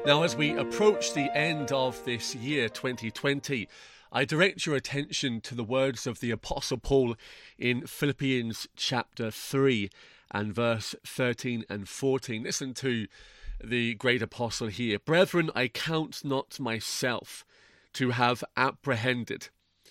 Now, as we approach the end of this year, 2020, I direct your attention to the words of the Apostle Paul in Philippians chapter 3 and verse 13 and 14. Listen to the great apostle here. Brethren, I count not myself to have apprehended,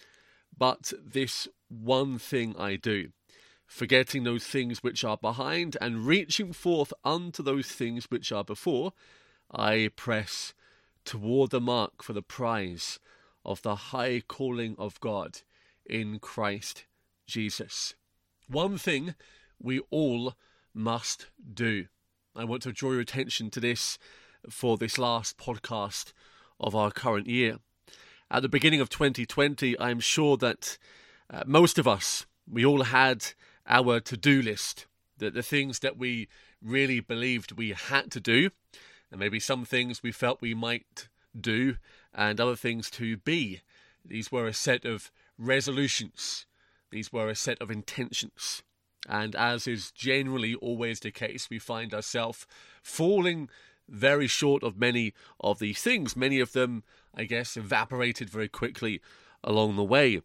but this one thing I do, forgetting those things which are behind and reaching forth unto those things which are before, I press toward the mark for the prize of the high calling of God in Christ Jesus. One thing we all must do. I want to draw your attention to this for this last podcast of our current year. At the beginning of 2020, I'm sure that most of us, we all had our to-do list, the things that we really believed we had to do, and maybe some things we felt we might do, and other things to be. These were a set of resolutions. These were a set of intentions. And as is generally always the case, we find ourselves falling very short of many of these things. Many of them, I guess, evaporated very quickly along the way.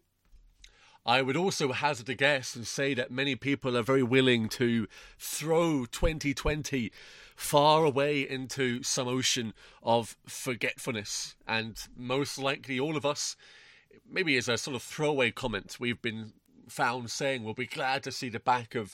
I would also hazard a guess and say that many people are very willing to throw 2020 far away into some ocean of forgetfulness. And most likely all of us, maybe as a sort of throwaway comment, we've been found saying we'll be glad to see the back of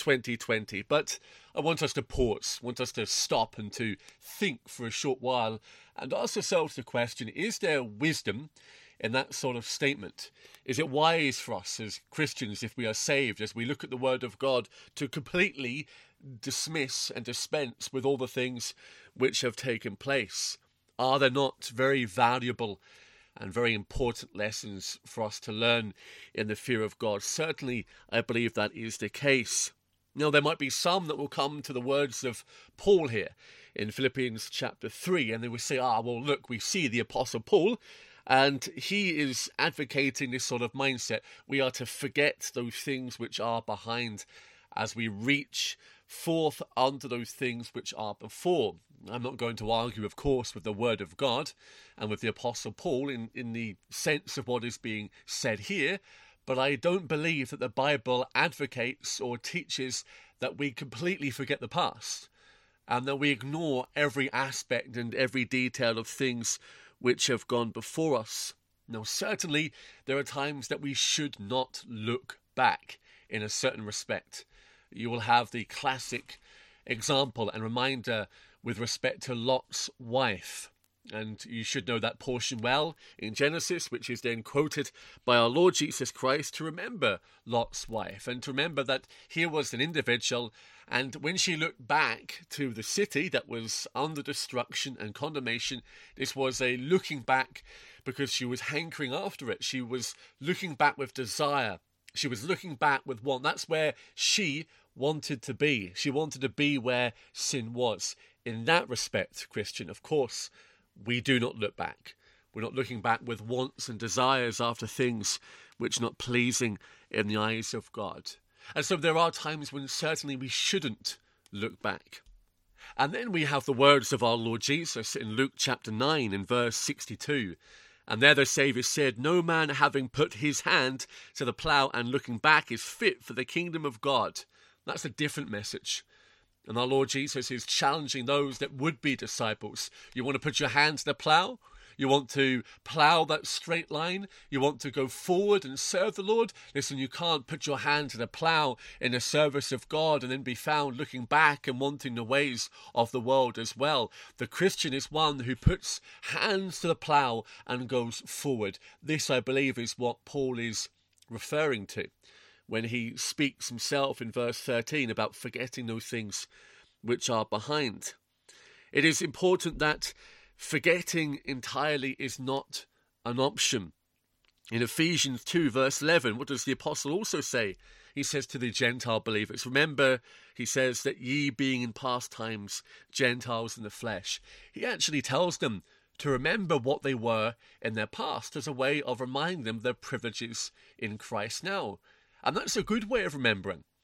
2020. But I want us to pause, want us to stop and to think for a short while and ask ourselves the question, is there wisdom in that sort of statement? Is it wise for us as Christians, if we are saved, as we look at the Word of God, to completely dismiss and dispense with all the things which have taken place? Are there not very valuable and very important lessons for us to learn in the fear of God? Certainly, I believe that is the case. Now, there might be some that will come to the words of Paul here in Philippians chapter 3, and they will say, well, look, we see the Apostle Paul, and he is advocating this sort of mindset. We are to forget those things which are behind as we reach forth unto those things which are before. I'm not going to argue, of course, with the Word of God and with the Apostle Paul in the sense of what is being said here, but I don't believe that the Bible advocates or teaches that we completely forget the past and that we ignore every aspect and every detail of things which have gone before us. Now, certainly, there are times that we should not look back in a certain respect. You will have the classic example and reminder with respect to Lot's wife. And you should know that portion well in Genesis, which is then quoted by our Lord Jesus Christ, to remember Lot's wife and to remember that here was an individual, and when she looked back to the city that was under destruction and condemnation, this was a looking back because she was hankering after it. She was looking back with desire. She was looking back with want. That's where she wanted to be. She wanted to be where sin was. In that respect, Christian, of course, we do not look back. We're not looking back with wants and desires after things which are not pleasing in the eyes of God. And so there are times when certainly we shouldn't look back. And then we have the words of our Lord Jesus in Luke chapter 9 and verse 62. And there the Saviour said, no man having put his hand to the plough and looking back is fit for the kingdom of God. That's a different message. And our Lord Jesus is challenging those that would be disciples. You want to put your hand to the plough? You want to plough that straight line? You want to go forward and serve the Lord? Listen, you can't put your hand to the plough in the service of God and then be found looking back and wanting the ways of the world as well. The Christian is one who puts hands to the plough and goes forward. This, I believe, is what Paul is referring to when he speaks himself in verse 13 about forgetting those things which are behind. It is important that forgetting entirely is not an option. In Ephesians 2 verse 11, what does the apostle also say? He says to the Gentile believers, remember, he says, that ye being in past times Gentiles in the flesh. He actually tells them to remember what they were in their past as a way of reminding them of their privileges in Christ now. And that's a good way of remembering.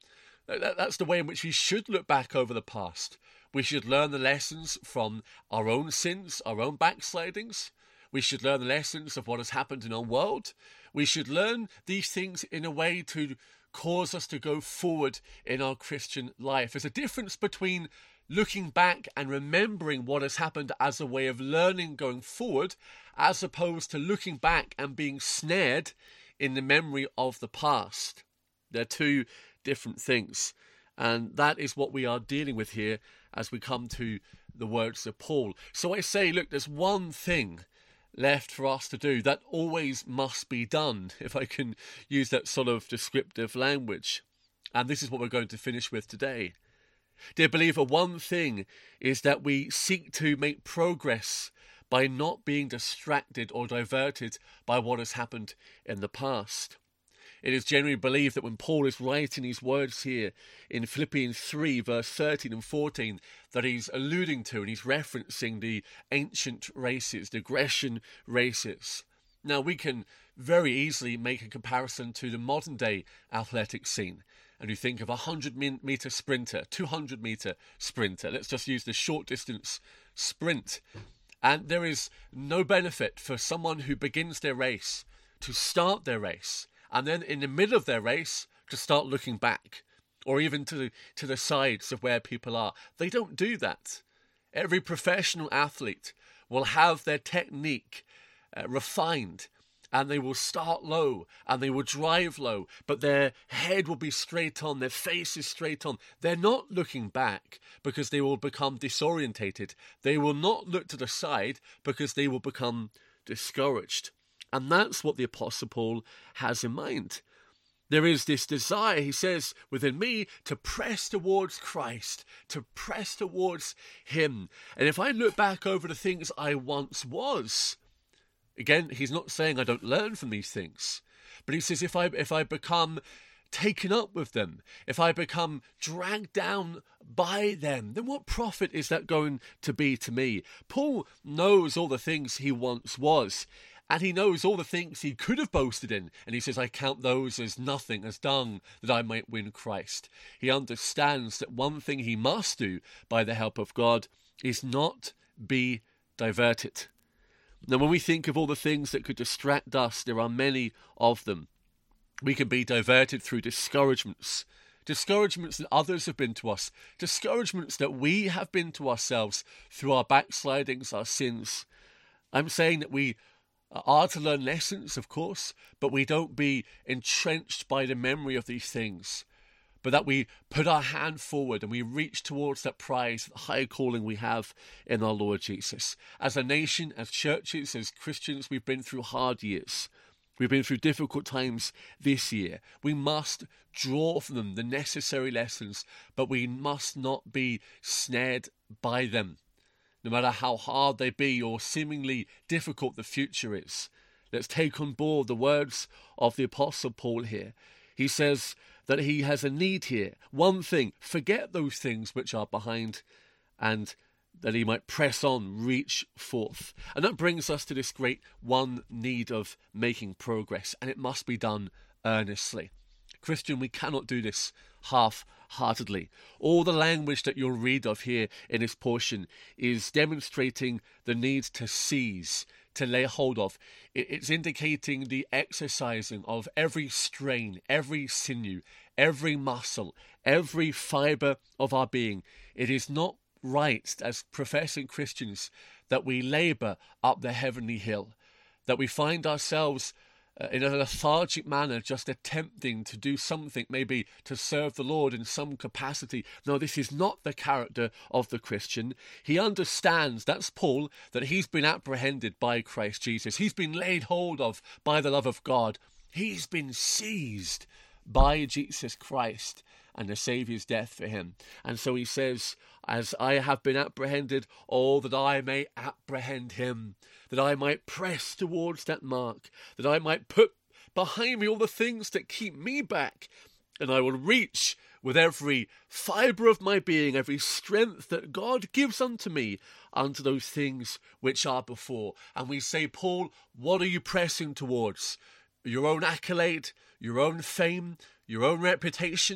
That's the way in which we should look back over the past. We should learn the lessons from our own sins, our own backslidings. We should learn the lessons of what has happened in our world. We should learn these things in a way to cause us to go forward in our Christian life. There's a difference between looking back and remembering what has happened as a way of learning going forward, as opposed to looking back and being snared in the memory of the past. They're two different things. And that is what we are dealing with here as we come to the words of Paul. So I say, look, there's one thing left for us to do that always must be done, if I can use that sort of descriptive language. And this is what we're going to finish with today. Dear believer, one thing is that we seek to make progress by not being distracted or diverted by what has happened in the past. It is generally believed that when Paul is writing these words here in Philippians 3, verse 13 and 14, that he's alluding to and he's referencing the ancient races, the Grecian races. Now, we can very easily make a comparison to the modern day athletic scene. And you think of a 100-meter sprinter, 200-meter sprinter. Let's just use the short distance sprint. And there is no benefit for someone who begins their race to start their race, and then in the middle of their race to start looking back, or even to the sides of where people are. They don't do that. Every professional athlete will have their technique refined, and they will start low, and they will drive low, but their head will be straight on, their face is straight on. They're not looking back because they will become disorientated. They will not look to the side because they will become discouraged. And that's what the Apostle Paul has in mind. There is this desire, he says, within me to press towards Christ, to press towards him. And if I look back over the things I once was, again, he's not saying I don't learn from these things, but he says if I become taken up with them, if I become dragged down by them, then what profit is that going to be to me? Paul knows all the things he once was. And he knows all the things he could have boasted in. And he says, I count those as nothing, as dung, that I might win Christ. He understands that one thing he must do by the help of God is not be diverted. Now, when we think of all the things that could distract us, there are many of them. We can be diverted through discouragements. Discouragements that others have been to us. Discouragements that we have been to ourselves through our backslidings, our sins. I'm saying that we are to learn lessons, of course, but we don't be entrenched by the memory of these things, but that we put our hand forward and we reach towards that prize, the high calling we have in our Lord Jesus. As a nation, as churches, as Christians, we've been through hard years. We've been through difficult times this year. We must draw from them the necessary lessons, but we must not be snared by them. No matter how hard they be or seemingly difficult the future is. Let's take on board the words of the Apostle Paul here. He says that he has a need here. One thing, forget those things which are behind, and that he might press on, reach forth. And that brings us to this great one need of making progress, and it must be done earnestly. Christian, we cannot do this half-heartedly. All the language that you'll read of here in this portion is demonstrating the need to seize, to lay hold of. It's indicating the exercising of every strain, every sinew, every muscle, every fibre of our being. It is not right, as professing Christians, that we labour up the heavenly hill, that we find ourselves in a lethargic manner, just attempting to do something, maybe to serve the Lord in some capacity. No, this is not the character of the Christian. He understands, that's Paul, that he's been apprehended by Christ Jesus. He's been laid hold of by the love of God. He's been seized by Jesus Christ and the Saviour's death for him. And so he says, as I have been apprehended, oh, that I may apprehend him, that I might press towards that mark, that I might put behind me all the things that keep me back, and I will reach with every fibre of my being, every strength that God gives unto me, unto those things which are before. And we say, Paul, what are you pressing towards? Your own accolade, your own fame, your own reputation?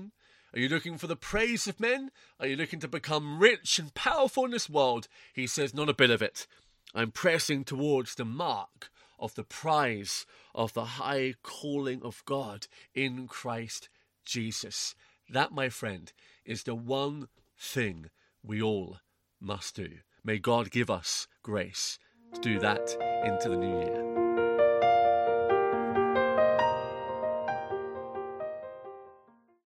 Are you looking for the praise of men? Are you looking to become rich and powerful in this world? He says, not a bit of it. I'm pressing towards the mark of the prize of the high calling of God in Christ Jesus. That, my friend, is the one thing we all must do. May God give us grace to do that into the new year.